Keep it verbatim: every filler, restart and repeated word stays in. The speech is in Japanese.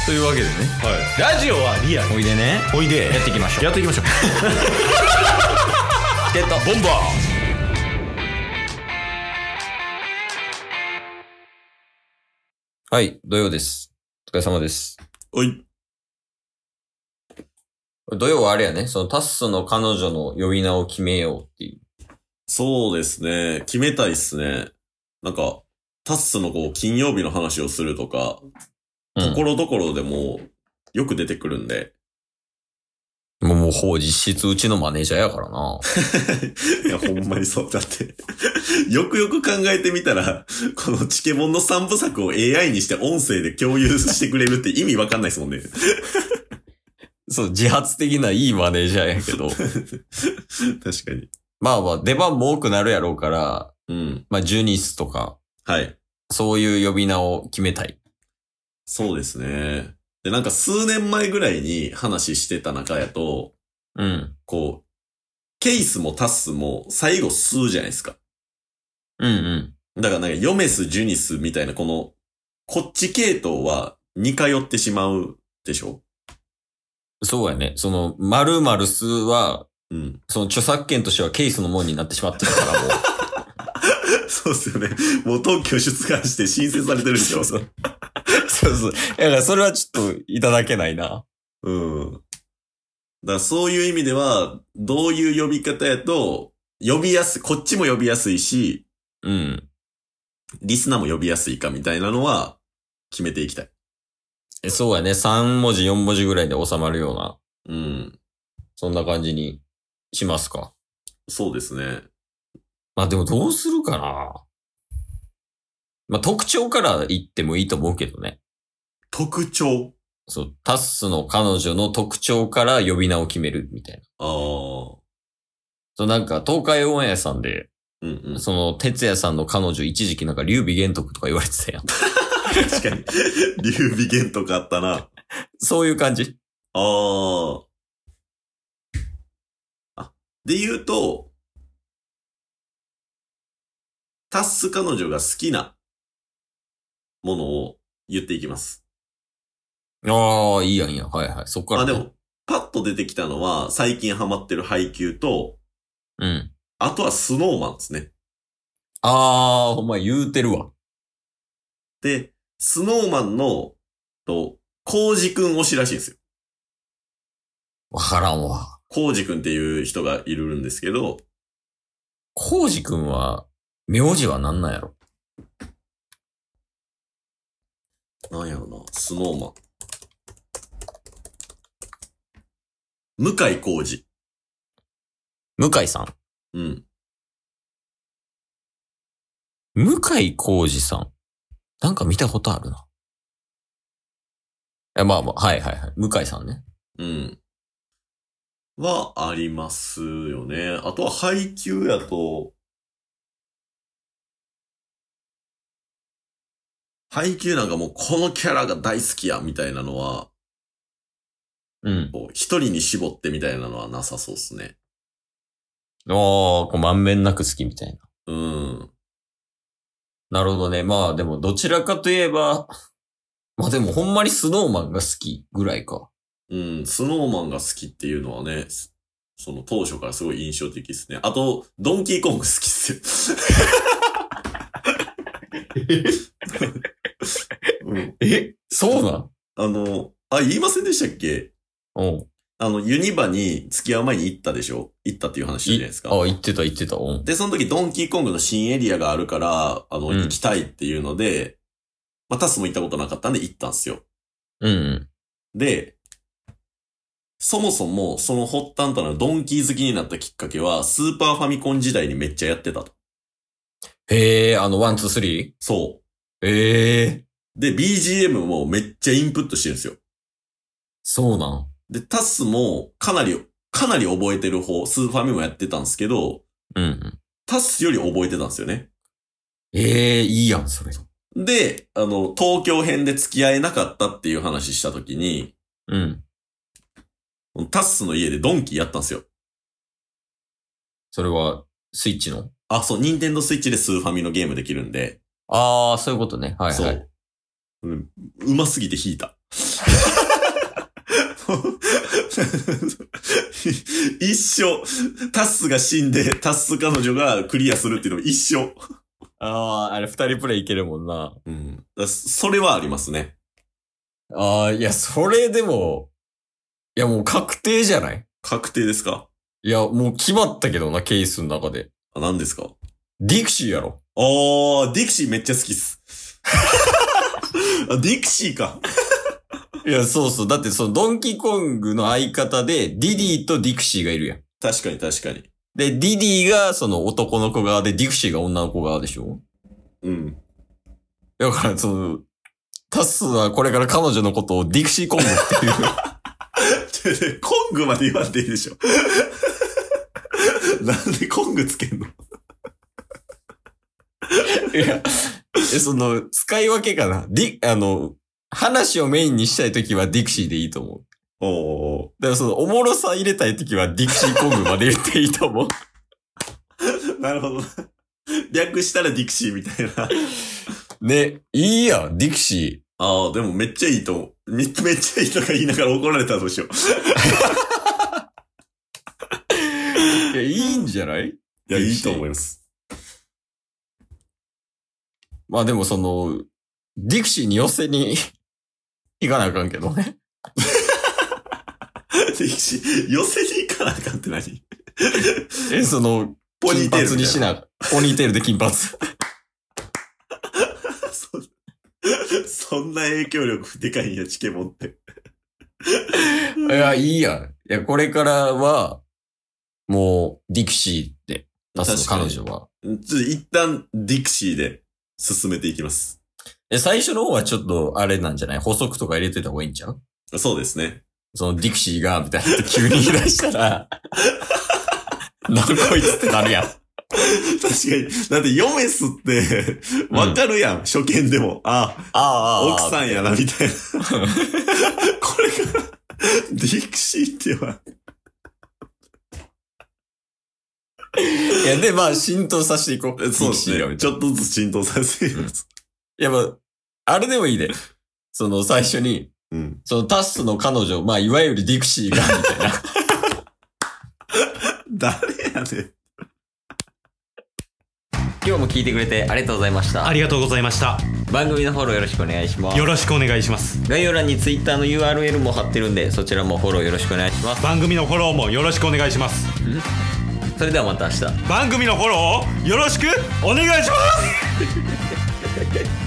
というわけでね、 はい、ラジオはリアル。 おいでね、 おいでやっていきましょう。 やっていきましょう。 ゲットボンバー。はい、土曜です。お疲れ様です。 おい。 土曜はあれやね、そのタッスの彼女の呼び名を決めようっていう。 そうですね。決めたいっすね。なんか、タッスのこう、金曜日の話をするとか、ところどころでもよく出てくるんで。 もう、もう、ほう、実質うちのマネージャーやからな。 いや、ほんまにそう。だって、よくよく考えてみたら、このチケモンの三部作を エーアイ にして音声で共有してくれるって意味わかんないですもんね。 そう、自発的ないいマネージャーやけど。 確かに。 まあまあ、出番も多くなるやろうから、 うん。 まあ、ジュニスとか、 はい。 そういう呼び名を決めたい。 そうですね。で、なんか数年前ぐらいに話してた中やと、 うん。 こう、ケースもタスも最後数じゃないですか。 うんうん。 だからなんかヨメス、ジュニスみたいなこの、こっち系統は似通ってしまうでしょ？ そうやね。その、〇〇数は、 うん。 その著作権としてはケースのもんになってしまってるからもう。 そうっすよね。もう特許出願して申請されてるでしょ。 そうそう。そうそう。だからそれはちょっといただけないな。 うん。だからそういう意味では、どういう呼び方やと、呼びやすい、こっちも呼びやすいし、 うん。 リスナーも呼びやすいかみたいなのは決めていきたい。 そうやね。さん文字、よん文字ぐらいで収まるような、 うん。 そんな感じにしますか。 そうですね。 まあでもどうするかな。まあ特徴から言ってもいいと思うけどね。 特徴。 そう、タッスの彼女の特徴から呼び名を決めるみたいな。 ああ。 そうなんか東海オンエアさんで、 うんうん。 その哲也さんの彼女一時期なんか劉備玄徳とか言われてたやん。 確かに。劉備玄とかあったな。 そういう感じ。 ああ。あ、で言うと、タッス彼女が好きなものを言っていきます。 ああ、いいやんいいやん。はいはい。そっから、ね。 あ、でも、パッと出てきたのは、最近ハマってる配給と、 うん。 あとはスノーマンですね。 ああ、ほんま言うてるわ。 で、スノーマンの、と、コウジくん推しらしいんですよ。 わからんわ。 コウジくんっていう人がいるんですけど、 コウジくんは、名字は何なんやろ。 なんやろな、スノーマン。向井浩二。 向井さん。 うん。 向井浩二さん。なんか見たことあるな。え、まあまあ、はいはいはい。向井さんね。 うん。は、ありますよね。あとは配給やと、配給なんかもうこのキャラが大好きや、みたいなのは、 うん。 こう一人に絞ってみたいなのはなさそうっすね。 ああ、こう満面なく好きみたいな。 うん。 なるほどね。まあでもどちらかといえば、まあでもほんまにスノーマンが好きぐらいか。 うん。スノーマンが好きっていうのはね、その当初からすごい印象的ですね。あと、ドンキーコング好きっすよ。うん、 え、そうなんあの、あ、言いませんでしたっけ？ うん。 あの、ユニバに付き合う前に行ったでしょ？行ったっていう話じゃないですか。 あ、言ってた言ってた。うん。 で、その時ドンキーコングの新エリアがあるから、あの、 うん、 行きたいっていうので、まあ、タスも行ったことなかったんで行ったんですよ。 うんうん。 で、そもそもその発端となるドンキー好きになったきっかけは、スーパーファミコン時代にめっちゃやってたと。 へえ、あの、ワン、ツー、スリー？ そええー。 う。で、ビージーエム もめっちゃインプットしてるんですよ。 そうなん。 で、タスもかなり、かなり覚えてる方、スーファミもやってたんですけど、 うんうん。 タスより覚えてたんですよね。 ええー、いいやん、それ。 で、あの、東京編で付き合えなかったっていう話したときに、 うん。 タッスの家でドンキーやったんですよ。 それは、スイッチの？ あ、そう、ニンテンドースイッチでスーファミのゲームできるんで。 ああ、そういうことね。はいはい。 そう。うん、うますぎて引いた。 一緒。タッスが死んで、タッス彼女がクリアするっていうのも一緒。 ああ、あれ二人プレイいけるもんな。 うん。だそれはありますね。 ああ、いや、それでも、いやもう確定じゃない？ 確定ですか？ いや、もう決まったけどな、ケースの中で。 あ、何ですか？ ディクシーやろ。 あー、ディクシーめっちゃ好きっす。あ、ディクシーか。 いや、そうそう。だってそのドンキーコングの相方で、ディディとディクシーがいるやん。 確かに確かに。 で、ディディがその男の子側で、ディクシーが女の子側でしょ？ うん。 だからその、タスはこれから彼女のことをディクシーコングっていう。 コングまで言わんでいいでしょ。なんでコングつけんの？ いや、え、その、使い分けかな。ディ、あの、話をメインにしたいときはディクシーでいいと思う。 おー。 だからその、おもろさ入れたいときはディクシーコングまで言っていいと思う。 なるほど。略したらディクシーみたいな。 ね、いいやん、ディクシー。 ああ、でもめっちゃいいと思う。め、めっちゃいいとか言いながら怒られたらどうしよう。 いや、いいんじゃない？ いや、いいと思います。 まあでもその、ディクシーに寄せに行かなあかんけどね。 ディクシー、寄せに行かなあかんって何？ え、その、 ポニーテール金髪にしな、ポニーテールで金髪。 そ, そんな影響力でかいんや、チケモンって。 いや、いいやん。いや、これからは、もう、ディクシーって出すの、彼女は。 ちょっと一旦、ディクシーで進めていきます。 え、最初の方はちょっと、あれなんじゃない？補足とか入れてた方がいいんちゃう？ そうですね。 その、ディクシーが、みたいなって急に言い出したら、なんこいつってなるやん。 確かに。だってヨメスって、わかるやん、うん、初見でも。ああ、あ奥さんやな、みたいな。これが、ディクシーって言わん。 いや、で、まあ、浸透させていこう。 そうですね。ちょっとずつ浸透させていきます。 いや、まあ、あれでもいいで。その、最初に、 うん、 そのタスの彼女、まあ、いわゆるディクシーが、みたいな。 誰やねん。 今日も聞いてくれてありがとうございました。 ありがとうございました。 番組のフォローよろしくお願いします。 よろしくお願いします。 概要欄に Twitter の ユーアールエル も貼ってるんで、そちらもフォローよろしくお願いします。 番組のフォローもよろしくお願いします。 それではまた明日。 番組のフォローをよろしくお願いします。